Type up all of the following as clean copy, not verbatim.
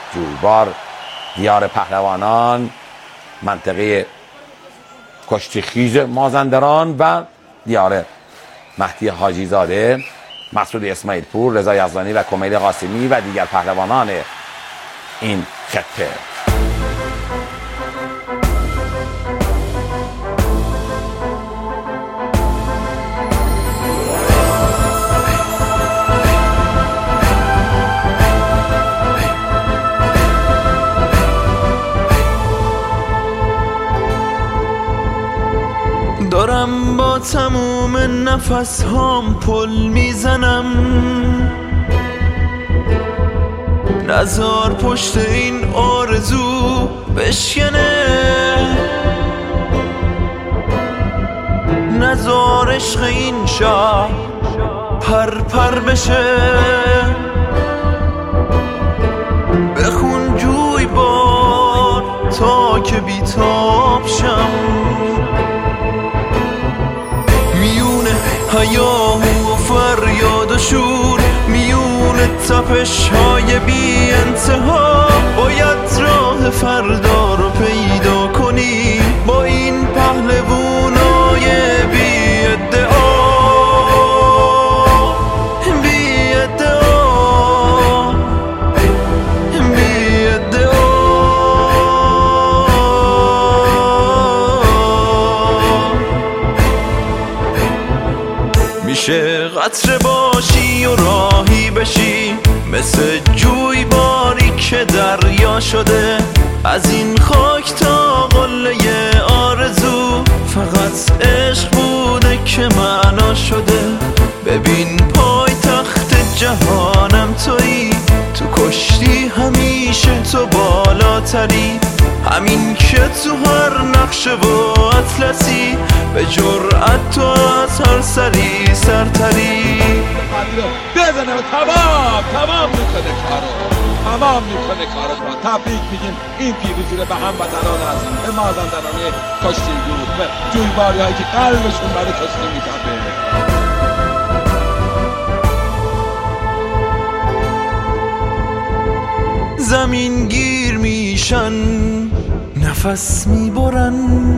جویبار، دیار پهلوانان، منطقه کشتیخیز مازندران و دیار مهدی حاجی زاده، مسعود اسماعیل پور، رضا یزدانی و کمیل قاسمی و دیگر پهلوانان این خطه. دارم با تموم نفس هام پل میزنم، نزار پشت این آرزو بشکنه، نزار عشق این شهر پر پر بشه، بخون جوی بار تا که بیتاب شم، هیاهو و فریاد و شور، میون تپش های بی انتها، باید راه فردا رو پیدا کنی با این پهلوانای بی ادعا، بی ادعا، بی ادعا. میشه قطره باشی و راهی بشی، مثل جوی باری که دریا شده، از این خاک تا قله آرزو، فقط عشق بوده که معنا شده. ببین پای تخت جهانم تویی، تو کشتی همیشه تو بالاتری، همین که تو هر نقشه و اطلسی، به جرأت تو از هر سری سرتری. بزنه و تمام میکنه کارو تبریک میگیم این پیروزی رو به هموطنان عزیز، به مازندران کشتیگیر، به جویباری هایی که قلبشون برای کشتی میتابه. زمین گیر میشن، نفس میبرن،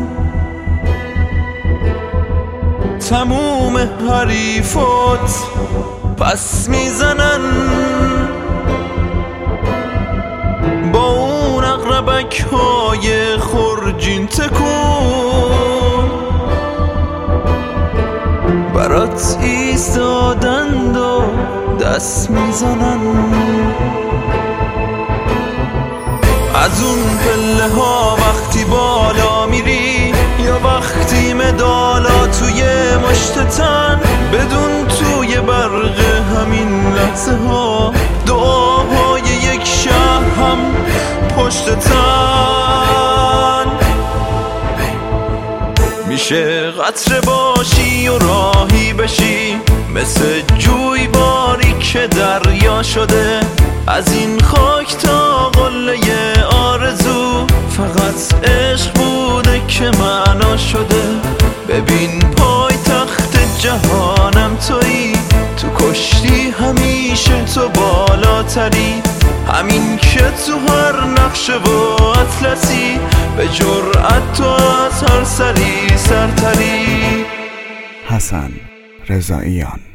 تموم حریفات پس میزنن، با اون اقربک های خرجین تکون، برات ایستادند و دست میزنن. از اون پله ها وقتی بالا میری، یا وقتی مدالا توی مشت تن، بدون توی برق همین لحظه ها، دعاهای یک شهر هم پشت تن. میشه قطره باشی و راهی بشی، مثل جوی باری که دریا شده، از این خاک تا قله آرزو، فقط عشق بوده که معنا شده. ببین پای تخت جهانم تویی، تو کشتی همیشه تو بالاتری، همین که تو هر نقشه و اطلسی، به جرأت تو از هر سری سرتری. حسن رضاییان.